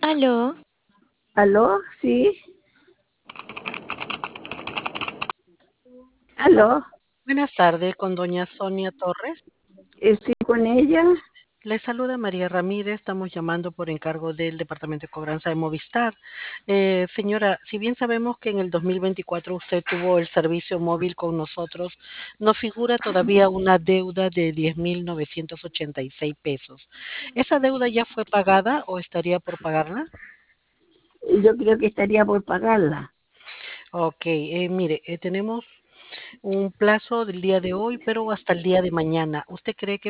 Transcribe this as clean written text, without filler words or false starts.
Aló, ¿Aló? Sí, aló. Buenas tardes, con doña Sonia Torres. Sí, con ella. Le saluda María Ramírez, estamos llamando por encargo del Departamento de Cobranza de Movistar. Señora, si bien sabemos que en el 2024 usted tuvo el servicio móvil con nosotros, nos figura todavía una deuda de 10.986 pesos. ¿Esa deuda ya fue pagada o estaría por pagarla? Yo creo que estaría por pagarla. Ok, mire, tenemos un plazo del día de hoy, pero hasta el día de mañana. ¿Usted cree que